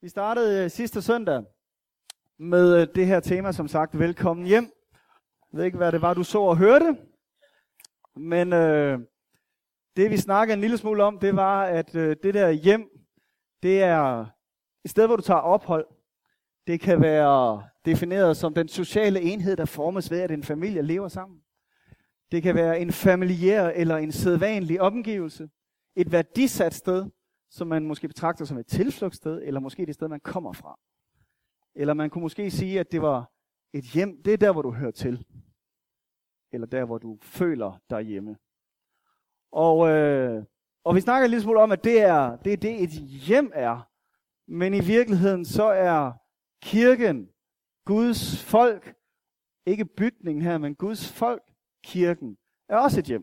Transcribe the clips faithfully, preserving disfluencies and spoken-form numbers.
Vi startede sidste søndag med det her tema, som sagt, velkommen hjem. Jeg ved ikke, hvad det var, du så og hørte, men øh, det vi snakkede en lille smule om, det var, at øh, det der hjem, det er et sted, hvor du tager ophold. Det kan være defineret som den sociale enhed, der formes ved, at en familie lever sammen. Det kan være en familiær eller en sædvanlig omgivelse. Et værdisat sted, som man måske betragter som et tilflugtssted, eller måske det sted, man kommer fra. Eller man kunne måske sige, at det var et hjem, det er der, hvor du hører til. Eller der, hvor du føler dig hjemme. Og, øh, og vi snakker lidt smule om, at det er, det er det, et hjem er. Men i virkeligheden, så er kirken, Guds folk, ikke bygningen her, men Guds folk, kirken, er også et hjem.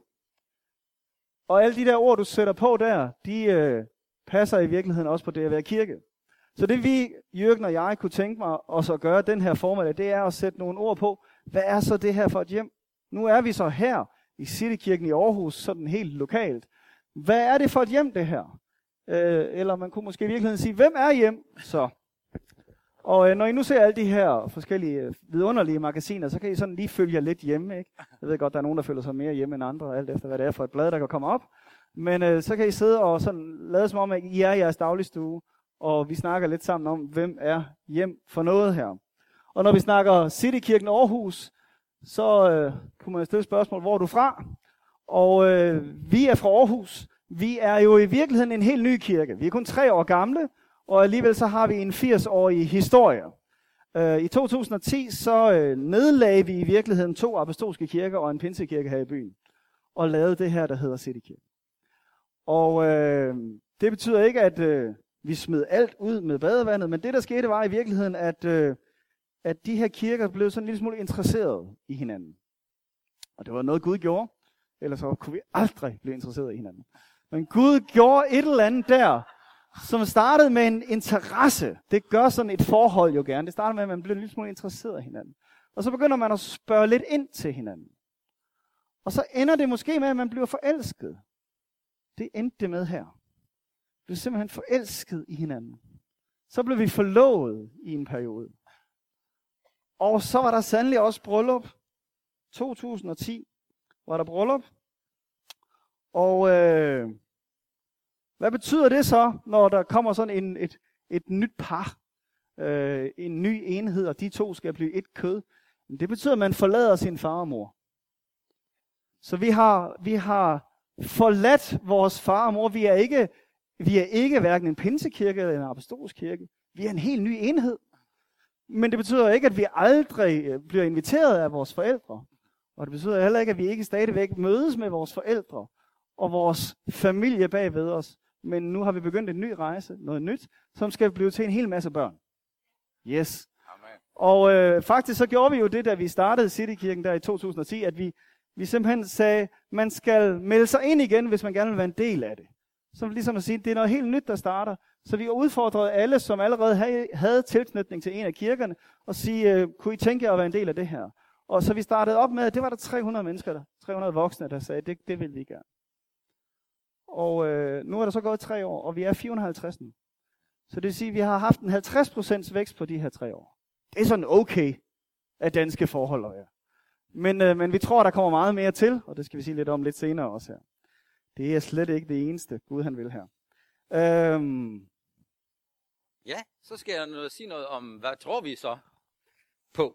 Og alle de der ord, du sætter på der, de øh, passer i virkeligheden også på det at være kirke. Så det vi, Jørgen og jeg, kunne tænke mig os at gøre den her formiddag, det er at sætte nogle ord på, hvad er så det her for et hjem? Nu er vi så her i Citykirken i Aarhus, sådan helt lokalt. Hvad er det for et hjem, det her? Øh, eller man kunne måske i virkeligheden sige, hvem er hjem så? Og øh, når I nu ser alle de her forskellige øh, vidunderlige magasiner, så kan I sådan lige følge jer lidt hjemme, ikke? Jeg ved godt, der er nogen, der føler sig mere hjemme end andre, alt efter hvad det er for et blad, der kan komme op. Men øh, så kan I sidde og sådan lade som om, at I er i jeres dagligstue, og vi snakker lidt sammen om, hvem er hjem for noget her. Og når vi snakker Citykirken Aarhus, så øh, kunne man stille spørgsmål, hvor er du fra? Og øh, vi er fra Aarhus. Vi er jo i virkeligheden en helt ny kirke. Vi er kun tre år gamle, og alligevel så har vi en firs-årig historie. Øh, I to tusind og ti så øh, nedlagde vi i virkeligheden to apostolske kirker og en pinsekirke her i byen. Og lavede det her, der hedder Citykirken. Og øh, det betyder ikke, at øh, vi smed alt ud med badevandet, men det der skete var i virkeligheden, at, øh, at de her kirker blev sådan en lille smule interesserede i hinanden. Og det var noget Gud gjorde, ellers så kunne vi aldrig blive interesseret i hinanden. Men Gud gjorde et eller andet der, som startede med en interesse. Det gør sådan et forhold jo gerne. Det starter med, at man bliver en lille smule interesseret i hinanden. Og så begynder man at spørge lidt ind til hinanden. Og så ender det måske med, at man bliver forelsket. Det endte det med her. Vi blev simpelthen forelsket i hinanden. Så blev vi forlovet i en periode. Og så var der sandelig også bryllup. to tusind og ti var der bryllup. Og øh, hvad betyder det så, når der kommer sådan en, et, et nyt par, øh, en ny enhed, og de to skal blive et kød? Det betyder, at man forlader sin far og mor. Så vi har, vi har forladt vores far og mor. Vi er ikke, vi er ikke hverken en pinsekirke eller en apostolsk kirke. Vi er en helt ny enhed. Men det betyder ikke, at vi aldrig bliver inviteret af vores forældre. Og det betyder heller ikke, at vi ikke stadigvæk mødes med vores forældre og vores familie bagved os. Men nu har vi begyndt en ny rejse, noget nyt, som skal blive til en hel masse børn. Yes. Amen. Og øh, faktisk så gjorde vi jo det, da vi startede Citykirken der i to tusind og ti, at vi, vi simpelthen sagde, man skal melde sig ind igen, hvis man gerne vil være en del af det. Så ligesom at sige, det er noget helt nyt, der starter. Så vi udfordrede alle, som allerede havde, havde tilknytning til en af kirkerne, og sige, øh, kunne I tænke jer at være en del af det her? Og så vi startede op med, at det var der tre hundrede mennesker, der, tre hundrede voksne, der sagde, det, det vil vi gerne. Og øh, nu er der så gået tre år, og vi er fire hundrede og halvtreds nu. Så det vil sige, at vi har haft en halvtreds procent vækst på de her tre år. Det er sådan okay, at danske forhold er. Men, øh, men vi tror, der kommer meget mere til, og det skal vi sige lidt om lidt senere også her. Det er slet ikke det eneste, Gud han vil her. Øhm. Ja, så skal jeg noget, sige noget om, hvad tror vi så på?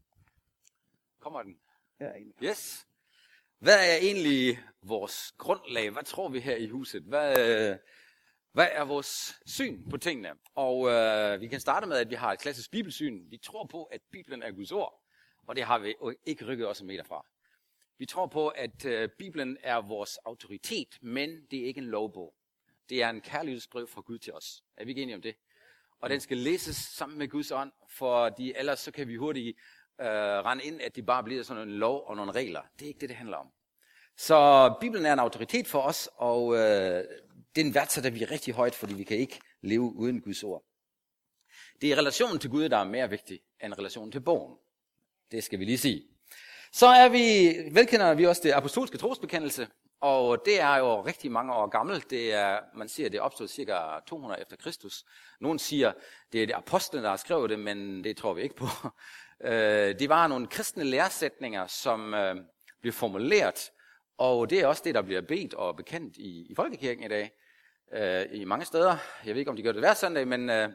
Kommer den? Ja, yes. Hvad er egentlig vores grundlag? Hvad tror vi her i huset? Hvad, hvad er vores syn på tingene? Og øh, vi kan starte med, at vi har et klassisk bibelsyn. Vi tror på, at Bibelen er Guds ord, og det har vi ikke rykket os en meter fra. Vi tror på, at øh, Bibelen er vores autoritet, men det er ikke en lovbog. Det er en kærlighedsbrev fra Gud til os. Er vi ikke enige om det? Og den skal læses sammen med Guds ånd, fordi ellers så kan vi hurtigt øh, rende ind, at det bare bliver sådan en lov og nogle regler. Det er ikke det, det handler om. Så Bibelen er en autoritet for os, og øh, den værdsætter vi rigtig højt, fordi vi kan ikke leve uden Guds ord. Det er relationen til Gud, der er mere vigtig end relationen til bogen. Det skal vi lige sige. Så er vi, velkender vi også det apostolske trosbekendelse, Og det er jo rigtig mange år gammelt. Det er, man siger, det er opstået cirka to hundrede efter Kristus. Nogen siger, det er det apostlene, der har skrevet det, men det tror vi ikke på. Det var nogle kristne læresætninger, som blev formuleret, og det er også det, der bliver bedt og bekendt i, i folkekirken i dag. I mange steder. Jeg ved ikke, om de gør det hver søndag, men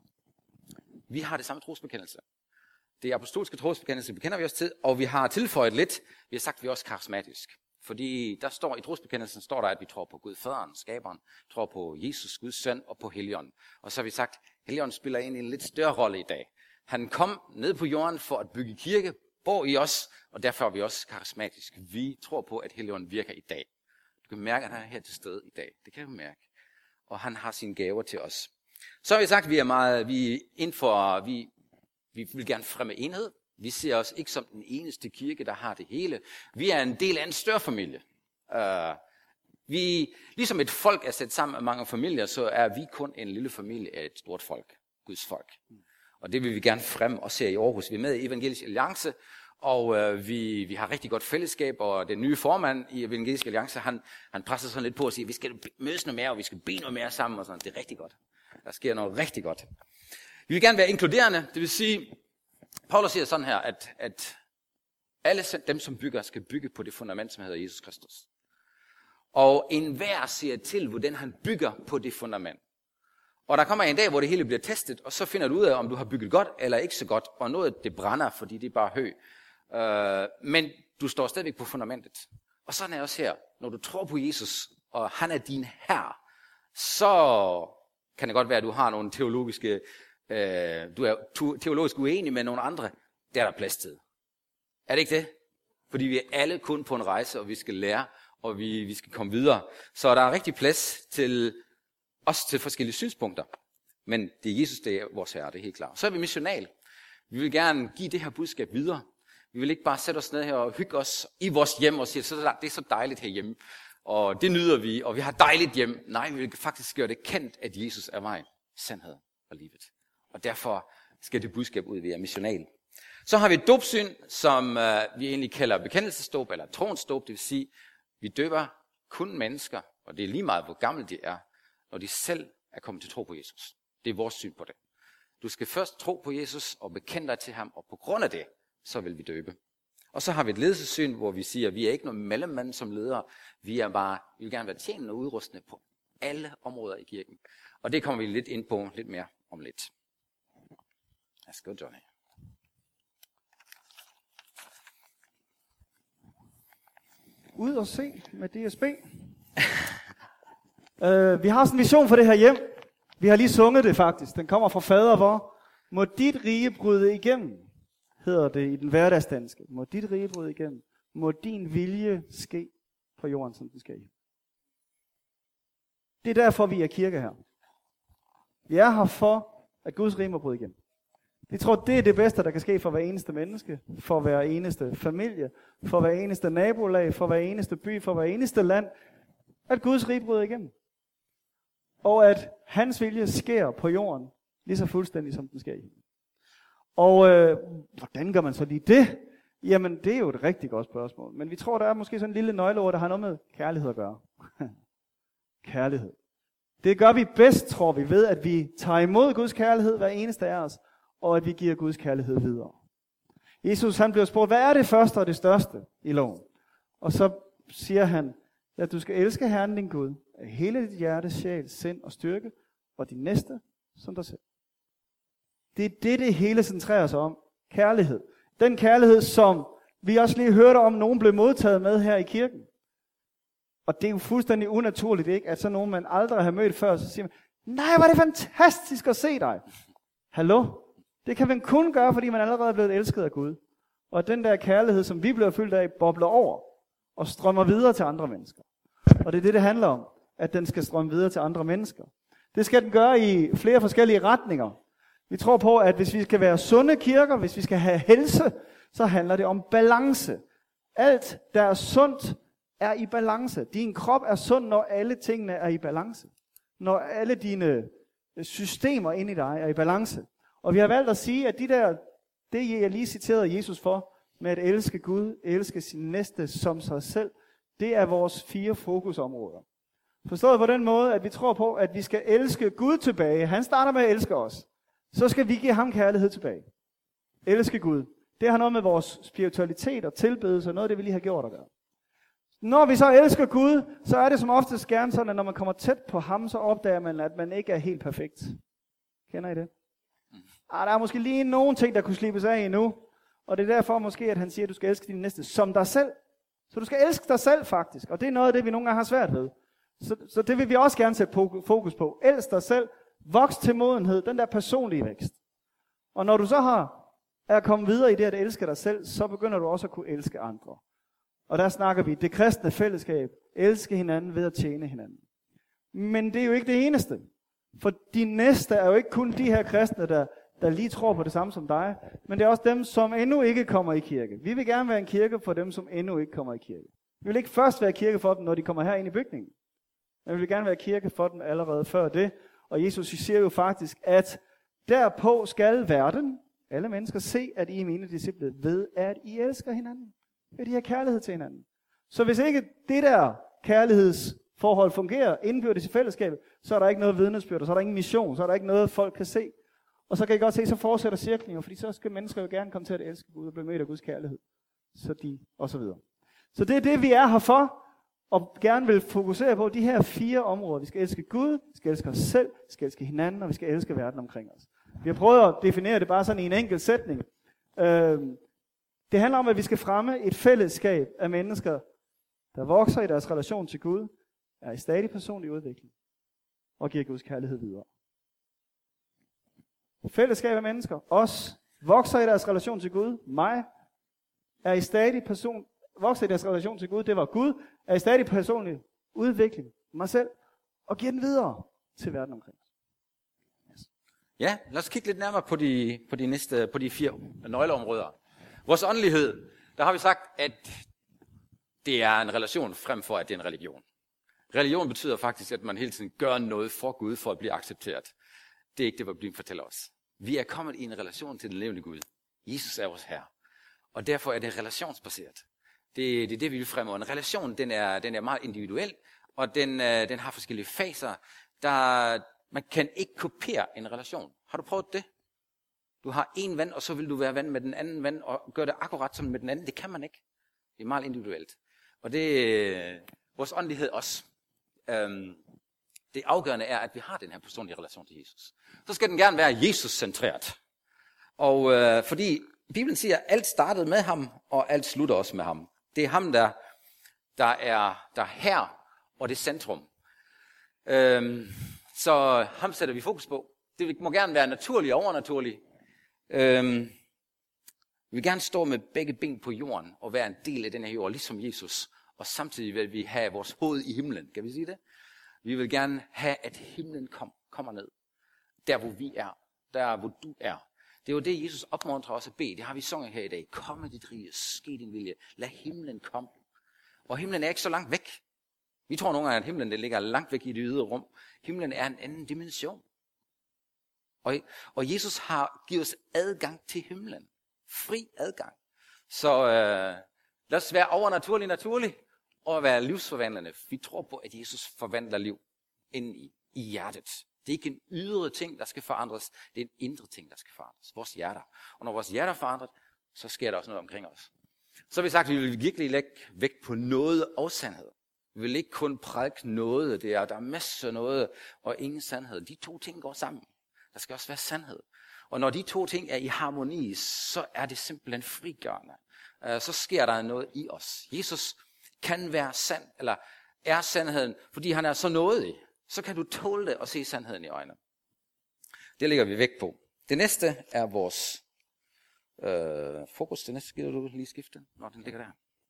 vi har det samme trosbekendelse. Det apostolske trosbekendelse bekender vi os til, og vi har tilføjet lidt. Vi har sagt, at vi er også karismatisk. Fordi der står i trosbekendelsen, står der, at vi tror på Gud Faderen, skaberen, tror på Jesus, Guds søn, og på Helligånden. Og så har vi sagt, at Helligånden spiller ind i en lidt større rolle i dag. Han kom ned på jorden for at bygge kirke, bor i os, og derfor er vi også karismatisk. Vi tror på, at Helligånden virker i dag. Du kan mærke, at han er her til stede i dag. Det kan du mærke. Og han har sine gaver til os. Så har vi sagt, at vi er meget, vi inden for, vi, vi vil gerne fremme enhed. Vi ser os ikke som den eneste kirke, der har det hele. Vi er en del af en større familie. Uh, vi, ligesom et folk er sat sammen af mange familier, så er vi kun en lille familie af et stort folk. Guds folk. Og det vil vi gerne fremme og se i Aarhus. Vi er med i Evangelisk Alliance, og uh, vi, vi har rigtig godt fællesskab, og den nye formand i Evangelisk Alliance, han, han presser sådan lidt på og siger, at vi skal mødes noget mere, og vi skal bede noget mere sammen, og sådan. Det er rigtig godt. Der sker noget rigtig godt. Vi vil gerne være inkluderende, det vil sige, Paulus siger sådan her, at, at alle dem, som bygger, skal bygge på det fundament, som hedder Jesus Kristus. Og enhver siger til, hvordan han bygger på det fundament. Og der kommer en dag, hvor det hele bliver testet, og så finder du ud af, om du har bygget godt eller ikke så godt. Og noget, det brænder, fordi det er bare hø. Øh, men du står stadigvæk på fundamentet. Og sådan er også her. Når du tror på Jesus, og han er din herre, så kan det godt være, at du har nogle teologiske... Øh, du er teologisk uenig med nogle andre. Det er der plads til. Er det ikke det? Fordi vi er alle kun på en rejse, og vi skal lære, og vi, vi skal komme videre. Så der er rigtig plads til også til forskellige synspunkter. Men det er Jesus, det er vores herre, det er helt klart. Så er vi missional. Vi vil gerne give det her budskab videre. Vi vil ikke bare sætte os ned her og hygge os i vores hjem og sige, så det er så dejligt herhjemme. Og det nyder vi, og vi har dejligt hjem. Nej, vi vil faktisk gøre det kendt, at Jesus er vejen, sandhed og livet. Og derfor skal det budskab ud, vi er missional. Så har vi et dåbsyn, som øh, vi egentlig kalder bekendelsesdåb eller tronsdåb. Det vil sige, vi døber kun mennesker, og det er lige meget, hvor gamle de er, når de selv er kommet til tro på Jesus. Det er vores syn på det. Du skal først tro på Jesus og bekende dig til ham, og på grund af det, så vil vi døbe. Og så har vi et ledelsessyn, hvor vi siger, at vi er ikke noget mellemmand som ledere. Vi er bare, vi vil gerne være tjenende og udrustende på alle områder i kirken. Og det kommer vi lidt ind på lidt mere om lidt. Værsgo, Johnny. Ud og se med D S B. uh, vi har sådan en vision for det her hjem. Vi har lige sunget det faktisk. Den kommer fra fader, hvor må dit rige bryde igennem, hedder det i den hverdagsdanske. Må dit rige bryde igennem. Må din vilje ske på jorden, som den skal i. Det er derfor, vi er kirke her. Vi er her for, at Guds rige må bryde igennem. Vi tror, det er det bedste, der kan ske for hver eneste menneske, for hver eneste familie, for hver eneste nabolag, for hver eneste by, for hver eneste land, at Guds rige bryder igennem. Og at hans vilje sker på jorden, lige så fuldstændig som den sker i. Og øh, hvordan gør man så lige det? Jamen, det er jo et rigtig godt spørgsmål. Men vi tror, der er måske sådan en lille nøgleord, der har noget med kærlighed at gøre. Kærlighed. Det gør vi bedst, tror vi, ved at vi tager imod Guds kærlighed, hver eneste af os, og at vi giver Guds kærlighed videre. Jesus, han bliver spurgt, hvad er det første og det største i loven? Og så siger han, at du skal elske Herren din Gud af hele dit hjerte, sjæl, sind og styrke, og din næste som dig selv. Det er det, det hele centrerer sig om. Kærlighed. Den kærlighed, som vi også lige hørte om, nogen blev modtaget med her i kirken. Og det er jo fuldstændig unaturligt, ikke? At så nogen, man aldrig har mødt før, så siger man, nej, hvor er det fantastisk at se dig. Hallo? Det kan man kun gøre, fordi man allerede er blevet elsket af Gud. Og den der kærlighed, som vi bliver fyldt af, bobler over og strømmer videre til andre mennesker. Og det er det, det handler om, at den skal strømme videre til andre mennesker. Det skal den gøre i flere forskellige retninger. Vi tror på, at hvis vi skal være sunde kirker, hvis vi skal have helse, så handler det om balance. Alt, der er sundt, er i balance. Din krop er sund, når alle tingene er i balance. Når alle dine systemer inde i dig er i balance. Og vi har valgt at sige, at de der, det jeg lige citerede Jesus for, med at elske Gud, elske sin næste som sig selv, Det er vores fire fokusområder. Forstået på den måde, at vi tror på, at vi skal elske Gud tilbage. Han starter med at elske os. Så skal vi give ham kærlighed tilbage. Elske Gud. Det har noget med vores spiritualitet og tilbedelse, og noget af det, vi lige har gjort at gøre. Når vi så elsker Gud, så er det som oftest gerne sådan, at når man kommer tæt på ham, så opdager man, at man ikke er helt perfekt. Kender I det? Ah, der er måske lige nogle ting, der kunne slibes af endnu. Og det er derfor måske, at han siger, at du skal elske din næste som dig selv. Så du skal elske dig selv faktisk. Og det er noget af det, vi nogle gange har svært ved. Så, så det vil vi også gerne sætte fokus på. Elsk dig selv. Voks til modenhed. Den der personlige vækst. Og når du så har er kommet videre i det at elske dig selv, så begynder du også at kunne elske andre. Og der snakker vi det kristne fællesskab. Elske hinanden ved at tjene hinanden. Men det er jo ikke det eneste. For de næste er jo ikke kun de her kristne, der, der lige tror på det samme som dig. Men det er også dem, som endnu ikke kommer i kirke. Vi vil gerne være en kirke for dem, som endnu ikke kommer i kirke. Vi vil ikke først være kirke for dem, når de kommer her ind i bygningen. Men vi vil gerne være kirke for dem allerede før det. Og Jesus siger jo faktisk, at derpå skal verden, alle mennesker, se, at I er mine disciple, ved at I elsker hinanden. Ved at I har kærlighed til hinanden. Så hvis ikke det der kærlighedsforhold fungerer indbyrdes i fællesskabet, så er der ikke noget vidnesbyrd, og så er der ingen mission, så er der ikke noget, folk kan se. Og så kan I godt se, så fortsætter cirklen jo, fordi så skal mennesker jo gerne komme til at elske Gud og blive mødt af Guds kærlighed. Så de, og så videre. Så det er det, vi er her for, og gerne vil fokusere på de her fire områder. Vi skal elske Gud, vi skal elske os selv, vi skal elske hinanden, og vi skal elske verden omkring os. Vi har prøvet at definere det bare sådan i en enkelt sætning. Det handler om, at vi skal fremme et fællesskab af mennesker, der vokser i deres relation til Gud, er i stadig personlig udvikling, og giver Guds kærlighed videre. Fællesskab af mennesker, os, vokser i deres relation til Gud, mig, er i stadig person, vokser i deres relation til Gud, det var Gud, er i stadig personlig udvikling, mig selv, og giver den videre til verden omkring. Yes. Ja, lad os kigge lidt nærmere på de, på de næste, på de fire nøgleområder. Vores åndelighed, der har vi sagt, at det er en relation frem for, at det er en religion. Religion betyder faktisk, at man hele tiden gør noget for Gud, for at blive accepteret. Det er ikke det, hvad Bibelen fortæller os. Vi er kommet i en relation til den levende Gud. Jesus er vores Herre. Og derfor er det relationsbaseret. Det, det er det, vi vil fremover. En relation, den er, den er meget individuel, og den, den har forskellige faser. Der, man kan ikke kopiere en relation. Har du prøvet det? Du har en ven, og så vil du være ven med den anden ven, og gøre det akkurat som med den anden. Det kan man ikke. Det er meget individuelt. Og det er vores åndelighed også. Øhm, det afgørende er, at vi har den her personlige relation til Jesus. Så skal den gerne være Jesus-centreret. Og øh, fordi Bibelen siger, at alt startede med ham, og alt slutter også med ham. Det er ham, der, der er der er her, og det er centrum. Øhm, så ham sætter vi fokus på. Det må gerne være naturligt og overnaturligt. Øhm, vi vil gerne stå med begge ben på jorden, og være en del af den her jord, ligesom Jesus. Og samtidig vil vi have vores hoved i himlen. Kan vi sige det? Vi vil gerne have, at himlen kom, kommer ned. Der, hvor vi er. Der, hvor du er. Det er jo det, Jesus opmuntrer os at bede. Det har vi sunget her i dag. Kom med dit rige, ske din vilje. Lad himlen komme. Og himlen er ikke så langt væk. Vi tror nogle gange, at himlen det ligger langt væk i det ydre rum. Himlen er en anden dimension. Og, og Jesus har givet os adgang til himlen. Fri adgang. Så øh, lad os være overnaturlig naturlig og være livsforvandlende. Vi tror på, at Jesus forvandler liv ind i, i hjertet. Det er ikke en ydre ting, der skal forandres. Det er en indre ting, der skal forandres. Vores hjerter. Og når vores hjerter er forandret, så sker der også noget omkring os. Så har vi sagt, at vi vil virkelig lægge vægt på noget og sandhed. Vi vil ikke kun prædike noget. Det er, der er masser af noget og ingen sandhed. De to ting går sammen. Der skal også være sandhed. Og når de to ting er i harmoni, så er det simpelthen frigørende. Så sker der noget i os. Jesus kan være sand, eller er sandheden, fordi han er så nådig. Så kan du tåle det og se sandheden i øjnene. Det lægger vi vægt på. Det næste er vores øh, fokus. Det næste skal du lige skifte, når den ligger der.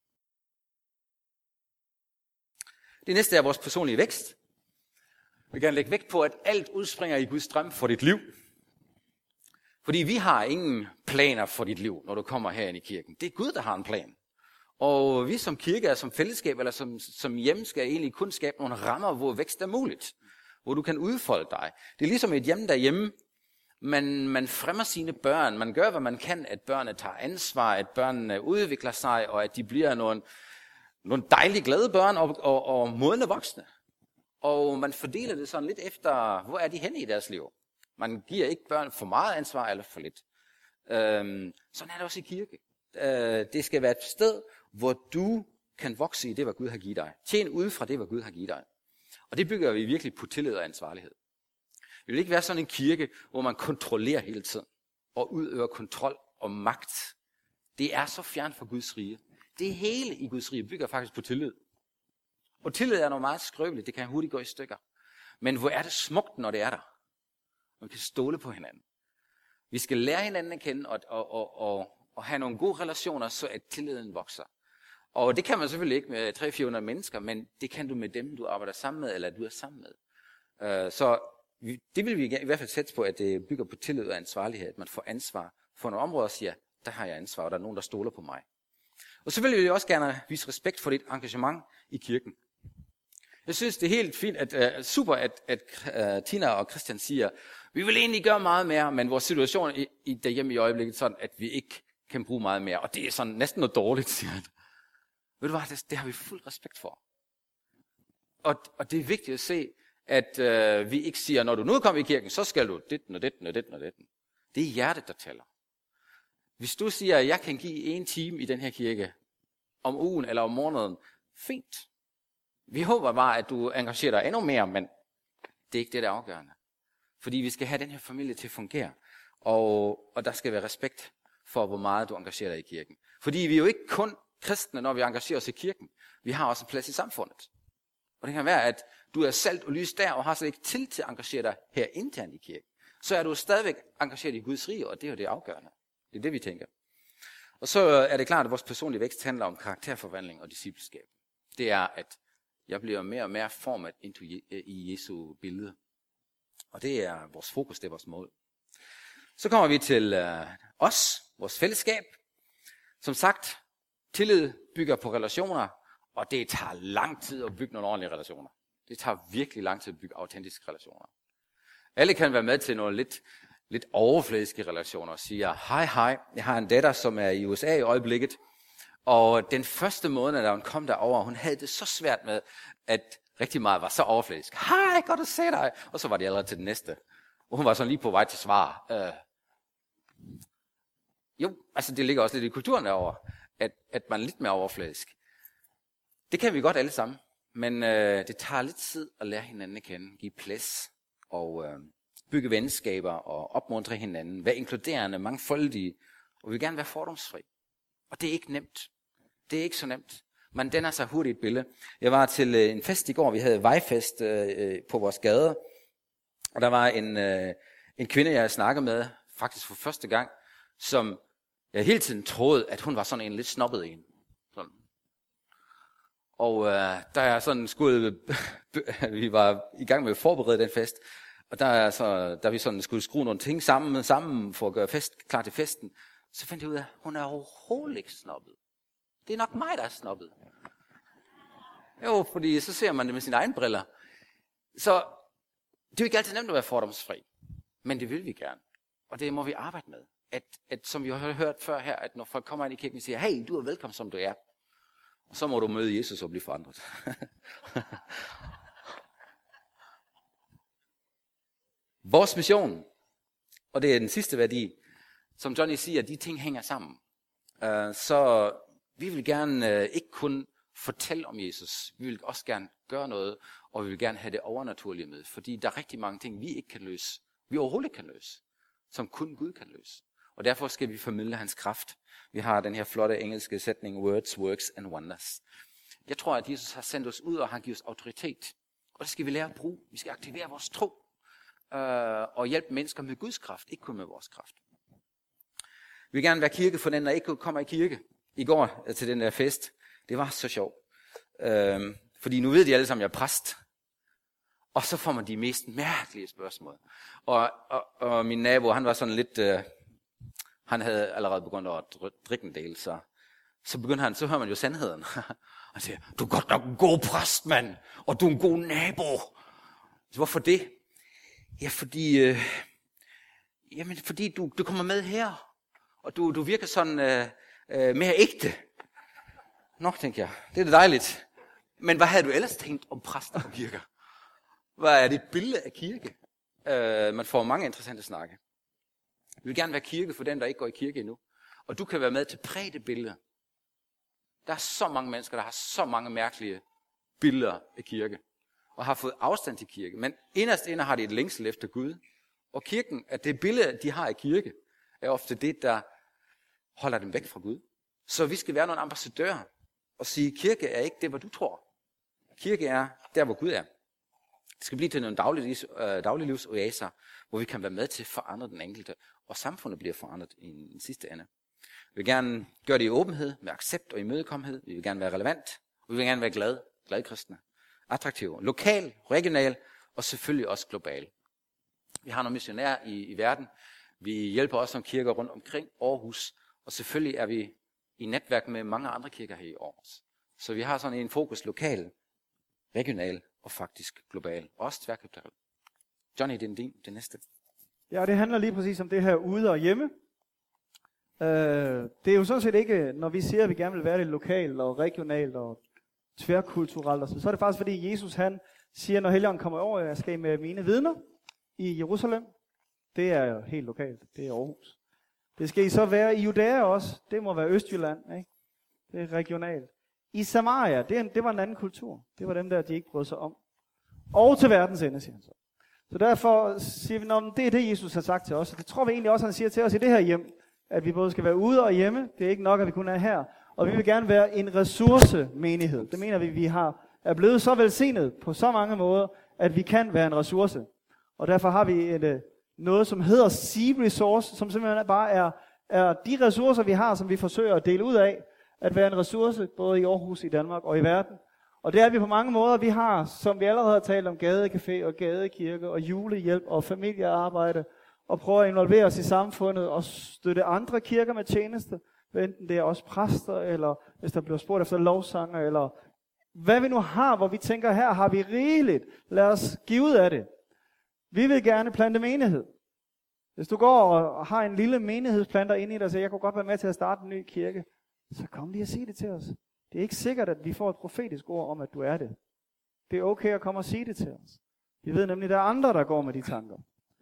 Det næste er vores personlige vækst. Vi vil gerne lægge vægt på, at alt udspringer i Guds drøm for dit liv. Fordi vi har ingen planer for dit liv, når du kommer herind i kirken. Det er Gud, der har en plan. Og vi som kirke, som fællesskab eller som, som hjem, skal egentlig kun skabe nogle rammer, hvor vækst er muligt. Hvor du kan udfolde dig. Det er ligesom et hjem derhjemme. Man, man fremmer sine børn. Man gør, hvad man kan, at børnene tager ansvar, at børnene udvikler sig, og at de bliver nogle, nogle dejlige, glade børn og, og, og modne voksne. Og man fordeler det sådan lidt efter, hvor er de henne i deres liv. Man giver ikke børn for meget ansvar eller for lidt. Øhm, sådan er det også i kirke. Øh, det skal være et sted, hvor du kan vokse i det, hvad Gud har givet dig. Tjen ud fra det, hvad Gud har givet dig. Og det bygger vi virkelig på tillid og ansvarlighed. Vi vil ikke være sådan en kirke, hvor man kontrollerer hele tiden og udøver kontrol og magt. Det er så fjern fra Guds rige. Det hele i Guds rige bygger faktisk på tillid. Og tillid er noget meget skrøbeligt. Det kan hurtigt gå i stykker. Men hvor er det smukt, når det er der? Man kan stole på hinanden. Vi skal lære hinanden at kende og, og, og, og, og have nogle gode relationer, så at tilliden vokser. Og det kan man selvfølgelig ikke med tre hundrede til fire hundrede mennesker, men det kan du med dem, du arbejder sammen med, eller du er sammen med. Uh, så vi, det vil vi i hvert fald sætte på, at det bygger på tillid og ansvarlighed, at man får ansvar for nogle områder og siger, der har jeg ansvar, og der er nogen, der stoler på mig. Og så vil vi også gerne vise respekt for dit engagement i kirken. Jeg synes, det er helt fint, at uh, super, at, at uh, Tina og Christian siger, vi vil egentlig gøre meget mere, men vores situation i, i derhjemme i øjeblikket er sådan, at vi ikke kan bruge meget mere. Og det er sådan næsten noget dårligt, siger han. Ved du hvad, det, det har vi fuld respekt for. Og, og det er vigtigt at se, at øh, vi ikke siger, når du nu kommer i kirken, så skal du ditten og ditten og ditten og ditten. Det er hjertet, der tæller. Hvis du siger, at jeg kan give en time i den her kirke, om ugen eller om måneden, fint. Vi håber bare, at du engagerer dig endnu mere, men det er ikke det, der er afgørende. Fordi vi skal have den her familie til at fungere, og, og der skal være respekt for, hvor meget du engagerer dig i kirken. Fordi vi er jo ikke kun kristne, når vi engagerer os i kirken. Vi har også en plads i samfundet. Og det kan være, at du er salt og lys der, og har så ikke til til at engagere dig her internt i kirken. Så er du stadigvæk engageret i Guds rige, og det er jo det afgørende. Det er det, vi tænker. Og så er det klart, at vores personlige vækst handler om karakterforvandling og discipleskab. Det er, at jeg bliver mere og mere formet i Jesu billede. Og det er vores fokus, det er vores mål. Så kommer vi til øh, os, vores fællesskab. Som sagt, tillid bygger på relationer, og det tager lang tid at bygge nogle ordentlige relationer. Det tager virkelig lang tid at bygge autentiske relationer. Alle kan være med til nogle lidt, lidt overfladiske relationer og siger, hej hej, jeg har en datter, som er i U S A i øjeblikket, og den første måned, da hun kom derover, hun havde det så svært med, at rigtig meget var så overfladisk. Hej, godt at se dig. Og så var det allerede til den næste. Og hun var sådan lige på vej til svar. Øh. Jo, altså det ligger også lidt i kulturen derovre, at, at man er lidt mere overfladisk. Det kan vi godt alle sammen, men øh, det tager lidt tid at lære hinanden at kende, give plads og øh, bygge venskaber og opmuntre hinanden, være inkluderende, mangfoldige, og vi vil gerne være fordomsfri. Og det er ikke nemt. Det er ikke så nemt. Man danner sig hurtigt et billede. Jeg var til øh, en fest i går, vi havde vejfest øh, på vores gade, og der var en, øh, en kvinde, jeg snakkede med, faktisk for første gang, som jeg hele tiden troede, at hun var sådan en lidt snobbet en. Sådan. Og øh, der er sådan skulle, vi var i gang med at forberede den fest, og der er så, der vi sådan skulle skrue nogle ting sammen, sammen for at gøre fest klar til festen, så fandt jeg ud af, at hun er overhovedet ikke snobbet. Det er nok mig, der er snobbet. Jo, fordi så ser man det med sine egne briller. Så det er jo ikke altid nemt at være fordomsfri, men det vil vi gerne. Og det må vi arbejde med. At, at som vi har hørt før her, at når folk kommer ind i kirken og siger, hey, du er velkommen, som du er. Og så må du møde Jesus og blive forandret. Vores mission, og det er den sidste værdi, som Johnny siger, at de ting hænger sammen. Uh, så vi vil gerne uh, ikke kun fortælle om Jesus, vi vil også gerne gøre noget, og vi vil gerne have det overnaturlige med, fordi der er rigtig mange ting, vi ikke kan løse, vi overhovedet ikke kan løse, som kun Gud kan løse. Og derfor skal vi formidle hans kraft. Vi har den her flotte engelske sætning, words, works and wonders. Jeg tror, at Jesus har sendt os ud, og han giver os autoritet. Og det skal vi lære at bruge. Vi skal aktivere vores tro, øh, og hjælpe mennesker med Guds kraft, ikke kun med vores kraft. Vi vil gerne være kirke for den, der ikke kommer i kirke. I går til den der fest, det var så sjovt. Øh, fordi nu ved de alle sammen, at jeg er præst. Og så får man de mest mærkelige spørgsmål. Og, og, og min nabo, han var sådan lidt... Øh, han havde allerede begyndt at drikke en del, så, så begyndte han, så hører man jo sandheden. Han siger, du er godt nok en god præst, mand, og du er en god nabo. Så hvorfor det? Ja, fordi, øh, jamen, fordi du, du kommer med her, og du, du virker sådan øh, øh, mere ægte. Nå, tænker jeg, det er da dejligt. Men hvad havde du ellers tænkt om præster og kirker? Hvad er det et billede af kirke? Uh, man får mange interessante snakke. Vi vil gerne være kirke for dem, der ikke går i kirke endnu. Og du kan være med til at præge det billede. Der er så mange mennesker, der har så mange mærkelige billeder af kirke. Og har fået afstand til kirke. Men inderst inde har de et længsel efter Gud. Og kirken, at det billede, de har af kirke, er ofte det, der holder dem væk fra Gud. Så vi skal være nogle ambassadører og sige, at kirke er ikke det, hvor du tror. Kirke er der, hvor Gud er. Det skal blive til nogle dagliglivs, øh, dagliglivsoaser, hvor vi kan være med til at forandre den enkelte, og samfundet bliver forandret i den sidste ende. Vi vil gerne gøre det i åbenhed, med accept og imødekommenhed. Vi vil gerne være relevant, og vi vil gerne være glade, glade kristne, attraktive, lokal, regional og selvfølgelig også global. Vi har nogle missionærer i, i verden. Vi hjælper også nogle kirker rundt omkring Aarhus, og selvfølgelig er vi i netværk med mange andre kirker her i Aarhus. Så vi har sådan en fokus lokal, regional og faktisk global. Også tværkulturel. Johnny, det er din, det næste. Ja, det handler lige præcis om det her ude og hjemme. Uh, det er jo sådan set ikke, når vi siger, at vi gerne vil være det lokalt og regionalt og tværkulturelt, og så, så er det faktisk fordi Jesus han siger, når Helligånden kommer over, jeg skal med mine vidner i Jerusalem. Det er jo helt lokalt, det er Aarhus. Det skal I så være i Judæa også, det må være Østjylland, ikke? Det er regionalt. I Samaria, det, er, det var en anden kultur. Det var dem der, de ikke brød sig om. Og til verdens ende, siger han så. Så derfor siger vi, at det er det, Jesus har sagt til os. Og det tror vi egentlig også, han siger til os i det her hjem. At vi både skal være ude og hjemme. Det er ikke nok, at vi kun er her. Og vi vil gerne være en ressourcemenighed. Det mener vi, vi har, er blevet så velsignet på så mange måder, at vi kan være en ressource. Og derfor har vi et, noget, som hedder Seed Resource, som simpelthen bare er, er de ressourcer, vi har, som vi forsøger at dele ud af. At være en ressource, både i Aarhus, i Danmark og i verden. Og det er vi på mange måder. Vi har, som vi allerede har talt om, gadecafé og gadekirke og julehjælp og familiearbejde. Og prøve at involvere os i samfundet og støtte andre kirker med tjeneste. Enten det er også præster, eller hvis der bliver spurgt efter lovsanger, eller hvad vi nu har, hvor vi tænker, her har vi rigeligt. Lad os give ud af det. Vi vil gerne plante menighed. Hvis du går og har en lille menighedsplanter inde i dig og siger, jeg kunne godt være med til at starte en ny kirke, så kom lige og sig det til os. Det er ikke sikkert, at vi får et profetisk ord om, at du er det. Det er okay at komme og sige det til os. Vi ved nemlig, at der er andre, der går med de tanker.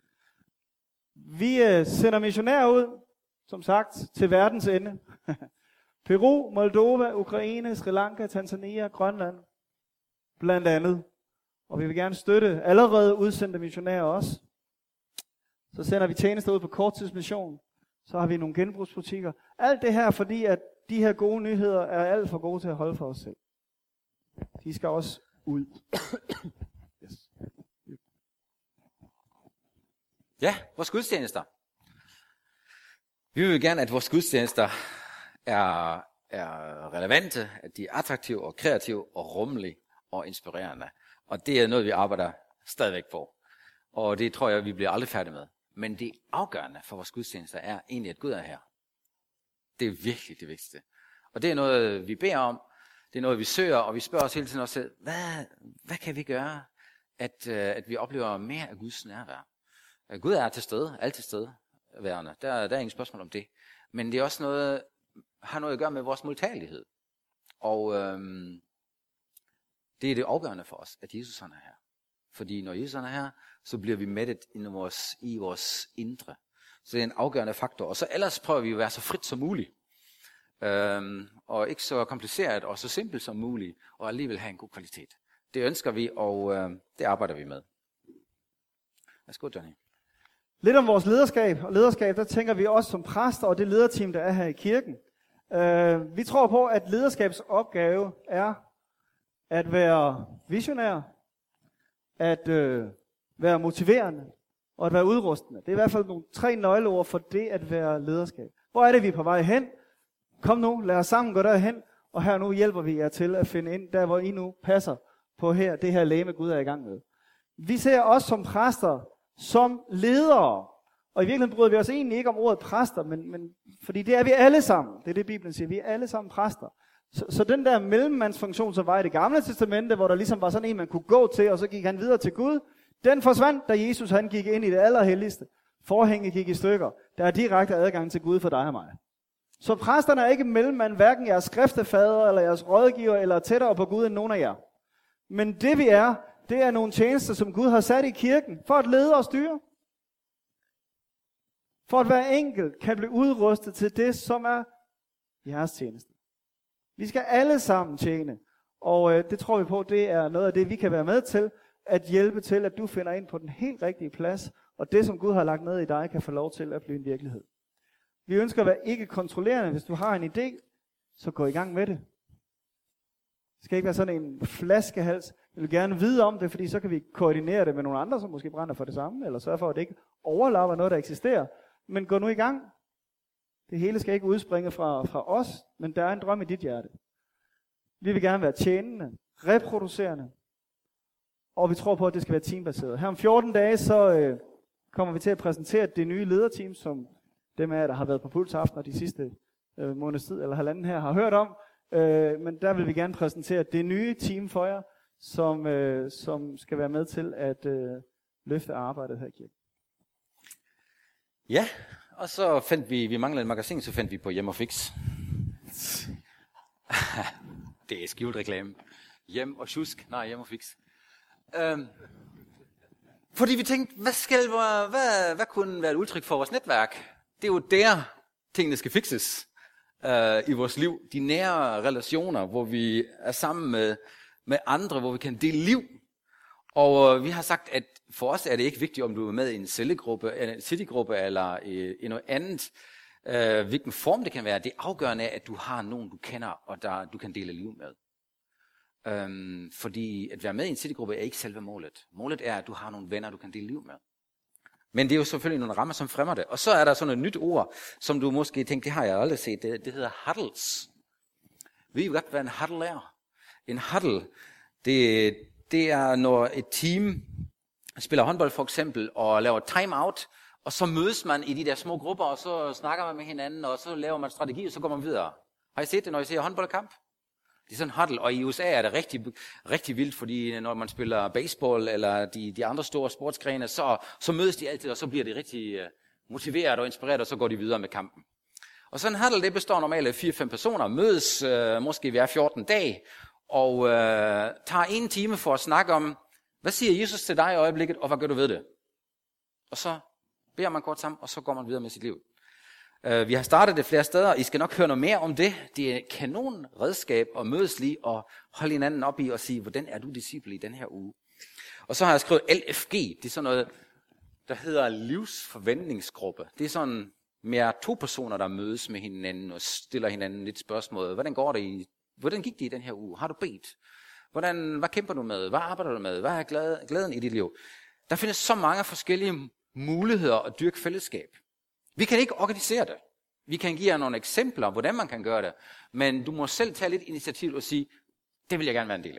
Vi øh, sender missionærer ud, som sagt, til verdens ende. Peru, Moldova, Ukraine, Sri Lanka, Tanzania, Grønland, blandt andet. Og vi vil gerne støtte allerede udsendte missionærer også. Så sender vi tjenester ud på korttidsmission. Så har vi nogle genbrugsbutikker. Alt det her, fordi at de her gode nyheder er alt for gode til at holde for os selv. De skal også ud. Yes. Ja, vores gudstjenester. Vi vil gerne, at vores gudstjenester er, er relevante, at de er attraktive og kreative og rummelige og inspirerende. Og det er noget, vi arbejder stadigvæk på. Og det tror jeg, vi bliver aldrig færdige med. Men det afgørende for vores gudstjenester er egentlig, at Gud er her. Det er virkelig det vigtigste. Og det er noget, vi beder om. Det er noget, vi søger, og vi spørger os hele tiden også, hvad, hvad kan vi gøre, at, at vi oplever mere af Guds nærvær? Gud er til stede, alt til stede værende. Der, der er ingen spørgsmål om det. Men det er også noget, har noget at gøre med vores modtagelighed. Og øhm, det er det afgørende for os, at Jesus han er her. Fordi når Jesus han er her, så bliver vi mættet i vores, i vores indre. Så det er en afgørende faktor. Og så ellers prøver vi at være så frit som muligt. Øhm, og ikke så kompliceret og så simpelt som muligt. Og alligevel have en god kvalitet. Det ønsker vi, og øh, det arbejder vi med. Værsgo, Johnny. Lidt om vores lederskab. Og lederskab, der tænker vi også som præster og det lederteam, der er her i kirken. Øh, vi tror på, at lederskabs opgave er at være visionær, at øh, være motiverende og at være udrustende. Det er i hvert fald nogle tre nøgleord for det at være lederskab. Hvor er det, vi er på vej hen? Kom nu, lad os sammen gå derhen, og her nu hjælper vi jer til at finde ind, der hvor I nu passer på her, det her legeme Gud er i gang med. Vi ser os som præster, som ledere, og i virkeligheden bryder vi os egentlig ikke om ordet præster, men, men fordi det er vi alle sammen. Det er det Bibelen siger, vi er alle sammen præster. Så, så den der mellemmandsfunktion, som var i det gamle testamente, hvor der ligesom var sådan en, man kunne gå til, og så gik han videre til Gud, den forsvandt, da Jesus han gik ind i det allerhelligste. Forhænget gik i stykker. Der er direkte adgang til Gud for dig og mig. Så præsterne er ikke mellemmand, hverken jeres skriftefader, eller jeres rådgiver, eller tættere på Gud end nogen af jer. Men det vi er, det er nogle tjenester, som Gud har sat i kirken, for at lede og styre. For at hver enkelt kan blive udrustet til det, som er jeres tjeneste. Vi skal alle sammen tjene, og øh, det tror vi på, det er noget af det, vi kan være med til, at hjælpe til, at du finder ind på den helt rigtige plads, og det, som Gud har lagt ned i dig, kan få lov til at blive en virkelighed. Vi ønsker at være ikke kontrollerende. Hvis du har en idé, så gå i gang med det. Det skal ikke være sådan en flaskehals. Vi vil gerne vide om det, fordi så kan vi koordinere det med nogle andre, som måske brænder for det samme, eller sørge for, at det ikke overlapper noget, der eksisterer. Men gå nu i gang. Det hele skal ikke udspringe fra, fra os, men der er en drøm i dit hjerte. Vi vil gerne være tjenende, reproducerende, og vi tror på, at det skal være teambaseret. Her om fjorten dage, så øh, kommer vi til at præsentere det nye lederteam, som dem af jer, der har været på Pulsaftener de sidste øh, måneds tid, eller halvanden her, har hørt om. Øh, men der vil vi gerne præsentere det nye team for jer, som, øh, som skal være med til at øh, løfte arbejdet her i kirken. Ja, og så fandt vi, vi manglede en magasin, så fandt vi på Hjem og Fix. Det er skjult reklame. Hjem og Sjusk, nej, Hjem og Fix. Øhm, fordi vi tænkte, hvad, skal, hvad, hvad kunne være et udtryk for vores netværk? Det er jo der, tingene skal fikses øh, i vores liv. De nære relationer, hvor vi er sammen med, med andre, hvor vi kan dele liv. Og øh, vi har sagt, at for os er det ikke vigtigt, om du er med i en cellegruppe, en citygruppe eller i, i noget andet. Øh, hvilken form det kan være. Det er afgørende, at du har nogen, du kender, og der du kan dele liv med. Øhm, fordi at være med i en citygruppe er ikke selve målet. Målet er, at du har nogle venner, du kan dele liv med. Men det er jo selvfølgelig nogle rammer, som fremmer det. Og så er der sådan et nyt ord, som du måske tænker, det har jeg aldrig set. Det, det hedder huddles. Ved I godt, hvad en huddle er? En huddle, det, det er, når et team spiller håndbold for eksempel, og laver time-out, og så mødes man i de der små grupper, og så snakker man med hinanden, og så laver man strategi, og så går man videre. Har I set det, når I ser håndboldkamp? Det er sådan en huddle, og i U S A er det rigtig, rigtig vildt, fordi når man spiller baseball eller de, de andre store sportsgrene, så, så mødes de altid, og så bliver de rigtig motiveret og inspireret, og så går de videre med kampen. Og sådan en huddle, det består normalt af fire fem personer, mødes øh, måske hver fjorten dage, og øh, tager en time for at snakke om, hvad siger Jesus til dig i øjeblikket, og hvad gør du ved det? Og så beder man kort sammen, og så går man videre med sit liv. Uh, vi har startet det flere steder, I skal nok høre noget mere om det. Det er et kanon redskab at mødes lige og holde hinanden op i og sige, hvordan er du disciple i den her uge? Og så har jeg skrevet L F G, det er sådan noget, der hedder livsforventningsgruppe. Det er sådan mere to personer, der mødes med hinanden og stiller hinanden lidt spørgsmål. Hvordan går det i, hvordan gik det i den her uge? Har du bedt? Hvordan, hvad kæmper du med? Hvad arbejder du med? Hvad er glæden, glæden i dit liv? Der findes så mange forskellige muligheder at dyrke fællesskab. Vi kan ikke organisere det. Vi kan give jer nogle eksempler, hvordan man kan gøre det. Men du må selv tage lidt initiativ og sige, det vil jeg gerne være en del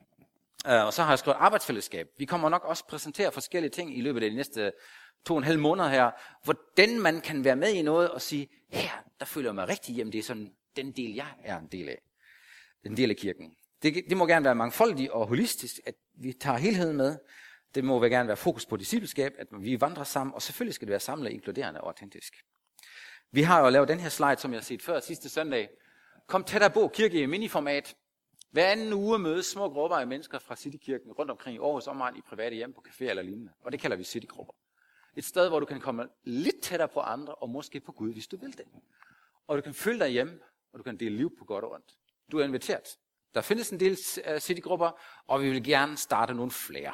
af. Og så har jeg skrevet arbejdsfællesskab. Vi kommer nok også præsentere forskellige ting i løbet af de næste to og en halv måneder her, hvordan man kan være med i noget og sige, her, der føler jeg mig rigtig hjemme. Det er sådan den del, jeg er en del af. En del af kirken. Det, det må gerne være mangfoldigt og holistisk, at vi tager helheden med. Det må gerne være fokus på discipleskab, at vi vandrer sammen, og selvfølgelig skal det være samlet, inkluderende og autentisk. Vi har jo lavet den her slide, som jeg har set før sidste søndag. Kom tættere på, kirke i miniformat. Hver anden uge mødes små grupper af mennesker fra Citykirken rundt omkring i Aarhus omegn i private hjem på café eller lignende. Og det kalder vi citygrupper. Et sted, hvor du kan komme lidt tættere på andre, og måske på Gud, hvis du vil det. Og du kan føle dig hjemme, og du kan dele liv på godt og ondt. Du er inviteret. Der findes en del citygrupper, og vi vil gerne starte nogle flere.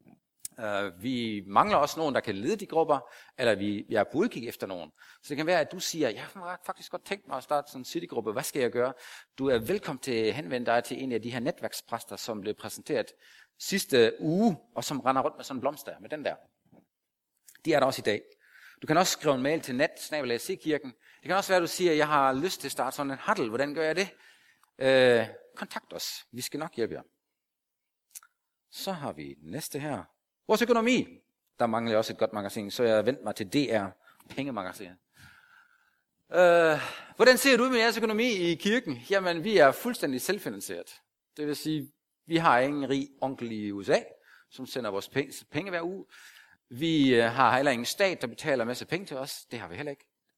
Uh, vi mangler også nogen, der kan lede de grupper, eller vi, vi er på udkig efter nogen. Så det kan være, at du siger, jeg har faktisk godt tænkt mig at starte sådan en citygruppe. Hvad skal jeg gøre? Du er velkommen til at henvende dig til en af de her netværkspræster, som blev præsenteret sidste uge, og som render rundt med sådan en blomster, med den der. De er der også i dag. Du kan også skrive en mail til nat snabel-a c-kirken. Det kan også være, at du siger, jeg har lyst til at starte sådan en huddle. Hvordan gør jeg det? Uh, kontakt os. Vi skal nok hjælpe jer. Så har vi næste her. Vores økonomi. Der mangler også et godt magasin, så jeg vendte mig til D R, pengemagasinet. Øh, hvordan ser det ud med jeres økonomi i kirken? Jamen, vi er fuldstændig selvfinansieret. Det vil sige, vi har ingen rig onkel i U S A, som sender vores penge, penge hver uge. Vi har heller ingen stat, der betaler en masse penge til os. Det har vi heller ikke.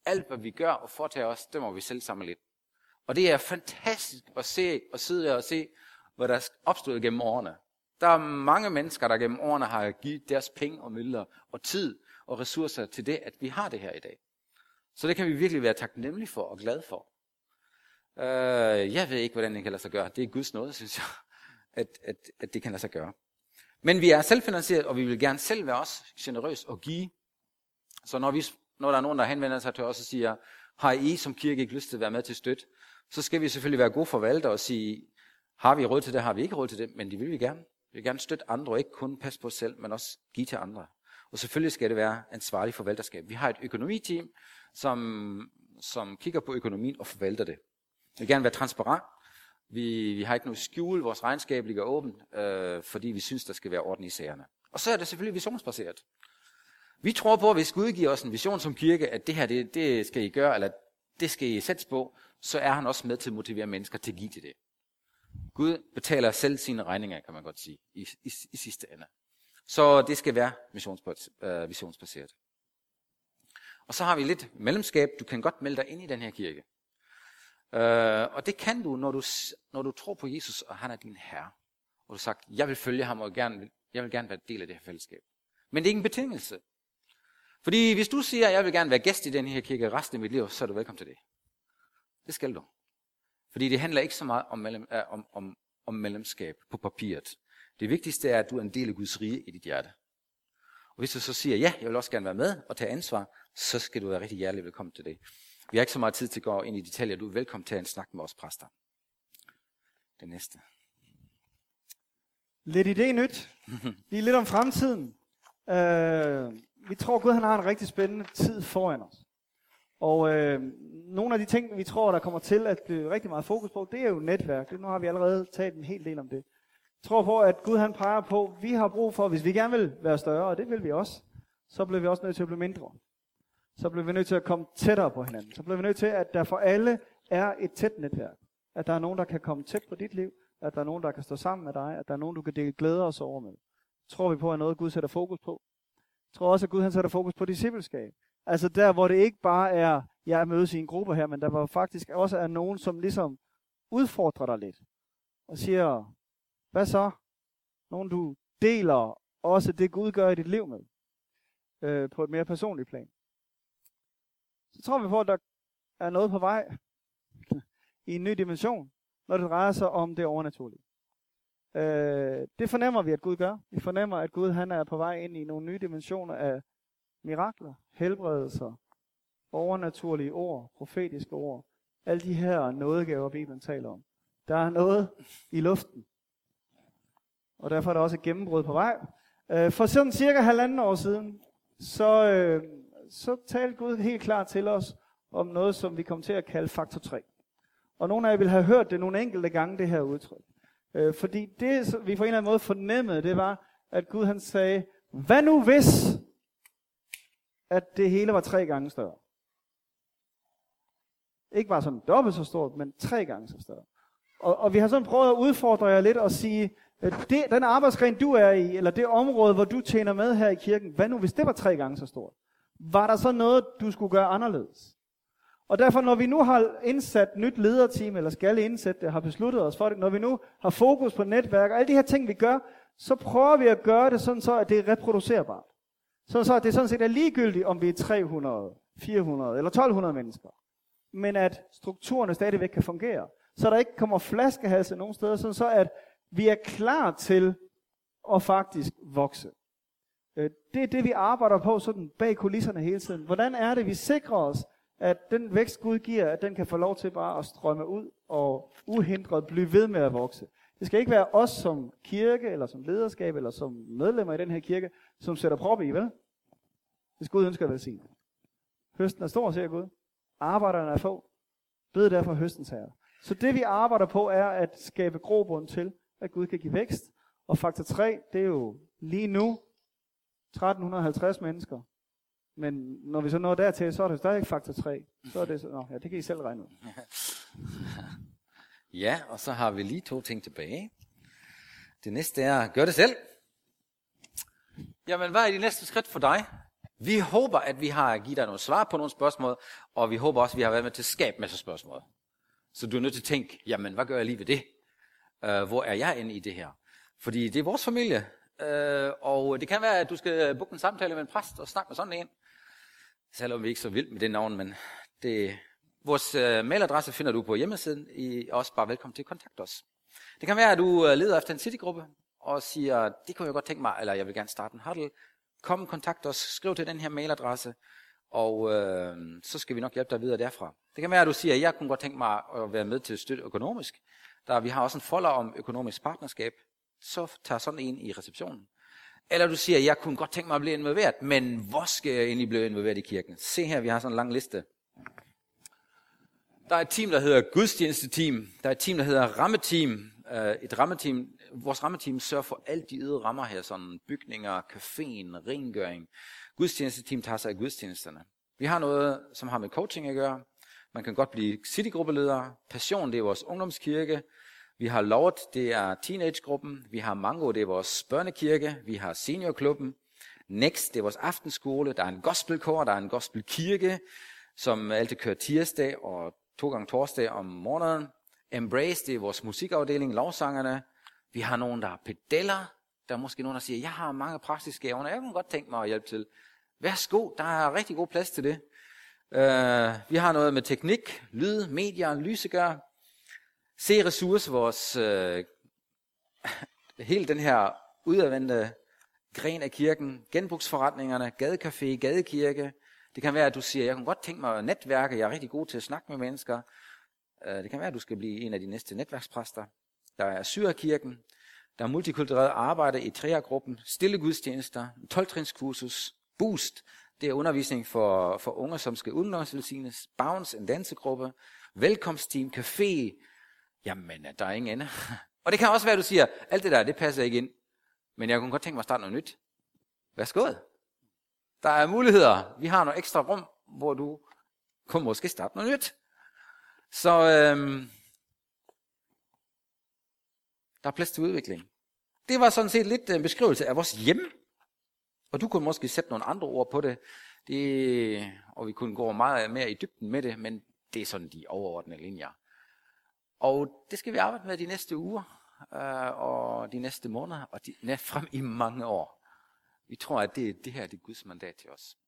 Alt, hvad vi gør og foretager os, det må vi selv samle lidt. Og det er fantastisk at se og sidde og se, hvad der er opstået gennem årene. Der er mange mennesker, der gennem årene har givet deres penge og midler og tid og ressourcer til det, at vi har det her i dag. Så det kan vi virkelig være taknemmelige for og glade for. Uh, jeg ved ikke, hvordan det kan lade sig gøre. Det er Guds nåde, synes jeg, at, at, at det kan lade sig gøre. Men vi er selvfinansieret, og vi vil gerne selv være også generøs og give. Så når, vi, når der er nogen, der henvender sig til os og siger, har I som kirke ikke lyst til at være med til støtte, så skal vi selvfølgelig være gode forvaltere og sige, har vi råd til det, har vi ikke råd til det, men det vil vi gerne. Vi vil gerne støtte andre, og ikke kun passe på os selv, men også give til andre. Og selvfølgelig skal det være ansvarlig forvalterskab. Vi har et økonomiteam, som, som kigger på økonomien og forvalter det. Vi vil gerne være transparent. Vi, vi har ikke noget skjul. Vores regnskab ligger åbent, øh, fordi vi synes, der skal være orden i sagerne. Og så er det selvfølgelig visionsbaseret. Vi tror på, at hvis Gud giver os en vision som kirke, at det her, det, det skal I gøre, eller det skal I sætte på, så er han også med til at motivere mennesker til at give til det. Gud betaler selv sine regninger, kan man godt sige, i, i, i sidste ende. Så det skal være visionsbaseret. visionsbaseret. Og så har vi lidt medlemskab. Du kan godt melde dig ind i den her kirke. Uh, og det kan du når, du, når du tror på Jesus, og han er din herre. Og du har sagt, jeg vil følge ham, og gerne, jeg vil gerne være del af det her fællesskab. Men det er ikke en betingelse. Fordi hvis du siger, at jeg vil gerne være gæst i den her kirke resten af mit liv, så er du velkommen til det. Det skal du. Fordi det handler ikke så meget om, mellem, uh, om, om, om medlemskab på papiret. Det vigtigste er, at du er en del af Guds rige i dit hjerte. Og hvis du så siger, ja, jeg vil også gerne være med og tage ansvar, så skal du være rigtig hjertelig velkommen til det. Vi har ikke så meget tid til at gå ind i detaljer. Du er velkommen til at snakke med os præster. Det næste. Lidt idé nyt. Lige lidt om fremtiden. Uh, vi tror, Gud han har en rigtig spændende tid foran os. Og uh, nogle af de ting, vi tror, der kommer til at blive rigtig meget fokus på, det er jo netværk. Det, nu har vi allerede talt en hel del om det. Jeg tror på, at Gud han peger på, at vi har brug for, hvis vi gerne vil være større, og det vil vi også, så bliver vi også nødt til at blive mindre. Så bliver vi nødt til at komme tættere på hinanden. Så bliver vi nødt til, at der for alle er et tæt netværk. At der er nogen, der kan komme tæt på dit liv. At der er nogen, der kan stå sammen med dig. At der er nogen, du kan dele glæder og sorger med. Tror vi på, at noget Gud sætter fokus på. Jeg tror også, at Gud han sætter fokus på discipleskab. Altså der, hvor det ikke bare er, jeg mødes i en gruppe her, men der hvor faktisk også er nogen, som ligesom udfordrer dig lidt. Og siger, hvad så? Nogen, du deler også det, Gud gør i dit liv med. Øh, på et mere personligt plan. Så tror vi på, at der er noget på vej i en ny dimension, når det drejer sig om det overnaturlige. Øh, det fornemmer vi, at Gud gør. Vi fornemmer, at Gud han er på vej ind i nogle nye dimensioner af mirakler, helbredelser, overnaturlige ord, profetiske ord. Alle de her nådegaver, Bibelen taler om. Der er noget i luften. Og derfor er der også et gennembrud på vej. Øh, for sådan cirka halvanden år siden, så... Øh, så talte Gud helt klart til os om noget, som vi kom til at kalde faktor tre. Og nogle af jer vil have hørt det nogle enkelte gange, det her udtryk. Øh, fordi det, vi på en eller anden måde fornemmede, det var, at Gud han sagde, hvad nu hvis, at det hele var tre gange større? Ikke bare sådan dobbelt så stort, men tre gange så større. Og, og vi har sådan prøvet at udfordre jer lidt og sige, det, den arbejdsgren du er i, eller det område, hvor du tjener med her i kirken, hvad nu hvis det var tre gange så stort? Var der så noget, du skulle gøre anderledes? Og derfor, når vi nu har indsat nyt lederteam, eller skal indsætte det, har besluttet os for det, når vi nu har fokus på netværk, og alle de her ting, vi gør, så prøver vi at gøre det sådan så, at det er reproducerbart. Sådan så, at det sådan set er ligegyldigt, om vi er tre hundrede, fire hundrede eller tolv hundrede mennesker. Men at strukturerne stadigvæk kan fungere. Så der ikke kommer flaskehalse nogen steder, sådan så, at vi er klar til at faktisk vokse. Det er det, vi arbejder på sådan bag kulisserne hele tiden. Hvordan er det, vi sikrer os, at den vækst, Gud giver, at den kan få lov til bare at strømme ud og uhindret blive ved med at vokse. Det skal ikke være os som kirke, eller som lederskab, eller som medlemmer i den her kirke, som sætter prop i, vel? Hvis Gud ønsker at velsigne. Høsten er stor, siger Gud. Arbejderne er få. Bed derfor høstens herre. Så det, vi arbejder på, er at skabe grobund til, at Gud kan give vækst. Og faktor tre, det er jo lige nu tretten halvtreds mennesker. Men når vi så når dertil, så er det stadig faktor tre. Så er det så, nå, ja, det kan I selv regne ud. Ja, og så har vi lige to ting tilbage. Det næste er, gør det selv. Jamen, hvad er de næste skridt for dig? Vi håber, at vi har givet dig nogle svar på nogle spørgsmål, og vi håber også, at vi har været med til at skabe masser af spørgsmål. Så du er nødt til at tænke, jamen hvad gør jeg lige ved det? Uh, hvor er jeg inde i det her? Fordi det er vores familie, uh, og det kan være, at du skal booke en samtale med en præst og snakke med sådan en. Selvom vi ikke er så vildt med det navn, men det, vores uh, mailadresse finder du på hjemmesiden. I er også bare velkommen til at kontakte os. Det kan være, at du leder efter en citygruppe og siger, det kunne jeg godt tænke mig, eller jeg vil gerne starte en huddle. Kom, kontakt os, skriv til den her mailadresse, og øh, så skal vi nok hjælpe dig videre derfra. Det kan være, at du siger, at jeg kunne godt tænke mig at være med til at støtte økonomisk. Der, vi har også en folder om økonomisk partnerskab, så tager sådan en i receptionen. Eller du siger, at jeg kunne godt tænke mig at blive involveret, men hvor skal jeg egentlig blive involveret i kirken? Se her, vi har sådan en lang liste. Der er et team, der hedder gudstjenesteteam. Der er et team, der hedder rammeteam. Et rammeteam. Vores rammeteam sørger for alle de ydre rammer her, sådan bygninger, caféen, rengøring. Gudstjenesteteam tager sig af gudstjenesterne. Vi har noget, som har med coaching at gøre. Man kan godt blive citygruppeleder. Passion, det er vores ungdomskirke. Vi har Lord, det er teenagegruppen. Vi har Mango, det er vores børnekirke. Vi har seniorklubben. Next, det er vores aftenskole. Der er en gospelkor, der er en gospelkirke, som altid kører tirsdag og to gange torsdag om morgenen. Embrace, det er vores musikafdeling, lovsangerne. Vi har nogen, der har pedeller. Der er måske nogen, der siger, jeg har mange praktiske evner, jeg kunne godt tænke mig at hjælpe til. Værsgo, der er rigtig god plads til det. Uh, vi har noget med teknik, lyd, medier, lysegør. Se ressourcer, vores uh, hele den her udadvendte gren af kirken, genbrugsforretningerne, gadecafé, gadekirke. Det kan være, at du siger, jeg kunne godt tænke mig at netværke, jeg er rigtig god til at snakke med mennesker. Det kan være, at du skal blive en af de næste netværkspræster. Der er Syrerkirken, der er multikulturelt arbejde i træergruppen, stille gudstjenester, tolv-trinskursus, Boost, det er undervisning for, for unge, som skal udenomsvelsignes, Bounce, en dansegruppe, velkomstteam, café, jamen, der er ingen ende. Og det kan også være, at du siger, alt det der, det passer ikke ind, men jeg kunne godt tænke mig at starte noget nyt. Værsgo. Der er muligheder. Vi har noget ekstra rum, hvor du kunne måske starte noget nyt. Så øhm, der er plads til udvikling. Det var sådan set lidt en beskrivelse af vores hjem. Og du kunne måske sætte nogle andre ord på det. det. Og vi kunne gå meget mere i dybden med det, men det er sådan de overordnede linjer. Og det skal vi arbejde med de næste uger, øh, og de næste måneder, og de, frem i mange år. Vi tror, at det, det her det er Guds mandat til os.